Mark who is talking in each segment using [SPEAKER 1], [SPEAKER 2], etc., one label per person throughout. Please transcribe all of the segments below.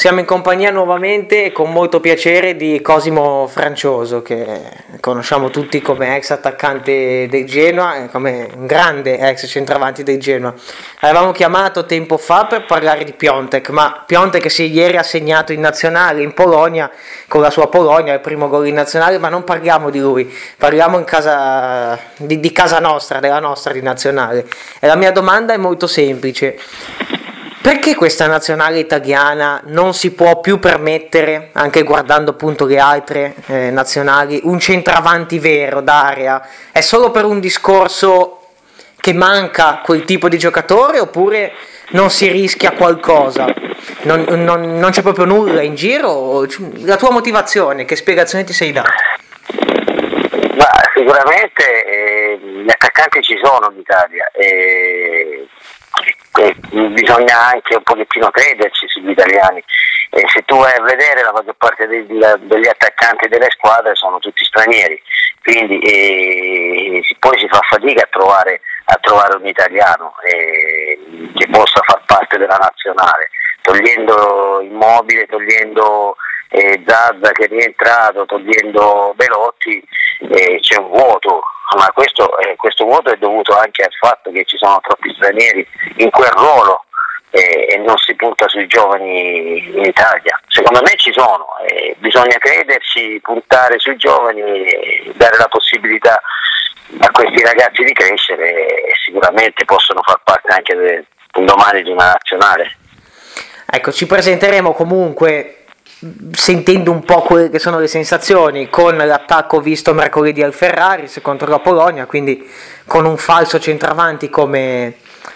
[SPEAKER 1] Siamo in compagnia nuovamente e con molto piacere di Cosimo Francioso, che conosciamo tutti come ex attaccante del Genoa e come un grande ex centravanti del Genoa. Avevamo chiamato tempo fa per parlare di Piątek, ma Piątek si è ieri assegnato in nazionale in Polonia, con la sua Polonia, il primo gol in nazionale, ma non parliamo di lui, parliamo di casa nostra, della nostra di nazionale. E la mia domanda è molto semplice. Perché questa nazionale italiana non si può più permettere, anche guardando appunto le altre nazionali, un centravanti vero d'area? È solo per un discorso che manca quel tipo di giocatore, oppure non si rischia qualcosa? Non c'è proprio nulla in giro? La tua motivazione, che spiegazione ti sei data?
[SPEAKER 2] Ma sicuramente gli attaccanti ci sono in Italia e bisogna anche un pochettino crederci sugli italiani. Se tu vai a vedere, la maggior parte degli attaccanti delle squadre sono tutti stranieri, quindi poi si fa fatica a trovare un italiano che possa far parte della nazionale, togliendo Immobile, togliendo Zazza che è rientrato, togliendo Belotti, c'è un vuoto, ma questo vuoto è dovuto anche al fatto che ci sono troppi stranieri in quel ruolo e non si punta sui giovani in Italia. Secondo me ci sono, bisogna crederci, puntare sui giovani e dare la possibilità a questi ragazzi di crescere e sicuramente possono far parte anche un domani di una nazionale.
[SPEAKER 1] Ecco, ci presenteremo comunque sentendo un po' quelle che sono le sensazioni con l'attacco visto mercoledì al Ferraris contro la Polonia, quindi con un falso centravanti come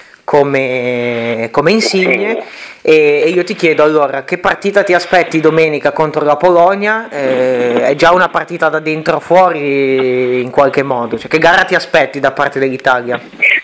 [SPEAKER 1] Insigne, e io ti chiedo allora che partita ti aspetti domenica contro la Polonia? È già una partita da dentro fuori in qualche modo, cioè che gara ti aspetti da parte dell'Italia?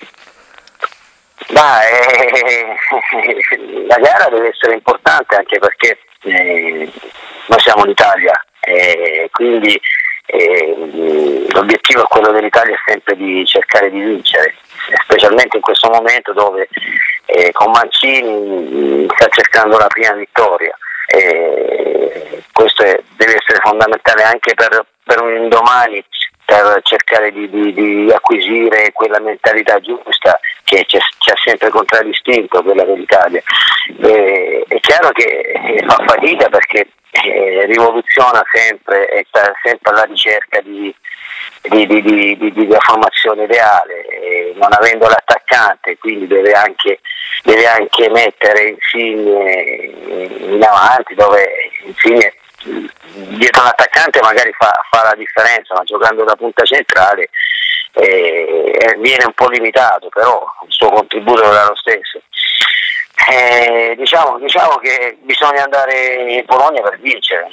[SPEAKER 2] La gara deve essere importante anche perché noi siamo l'Italia, quindi l'obiettivo è quello dell'Italia è sempre di cercare di vincere, specialmente in questo momento dove con Mancini sta cercando la prima vittoria. Questo deve essere fondamentale anche per un domani, per cercare di acquisire quella mentalità giusta che ci ha sempre contraddistinto, quella dell'Italia. È chiaro che fa fatica perché rivoluziona sempre e sta sempre alla ricerca di una formazione ideale, non avendo l'attaccante, quindi deve anche mettere Insigne in avanti, dove Insigne dietro l'attaccante magari fa la differenza, ma giocando da punta centrale viene un po' limitato, però il suo contributo era lo stesso. Diciamo che bisogna andare in Polonia per vincere,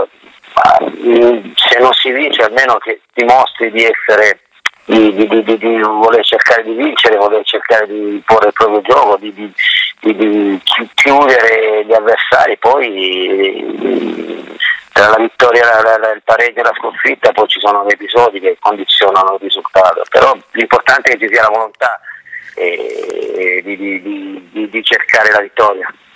[SPEAKER 2] se non si vince almeno che dimostri di essere di voler cercare di vincere, voler cercare di porre il proprio gioco, di chiudere gli avversari. Poi tra la vittoria, il pareggio e la sconfitta poi ci sono episodi che condizionano il risultato, però l'importante è che ci sia la volontà di cercare la vittoria.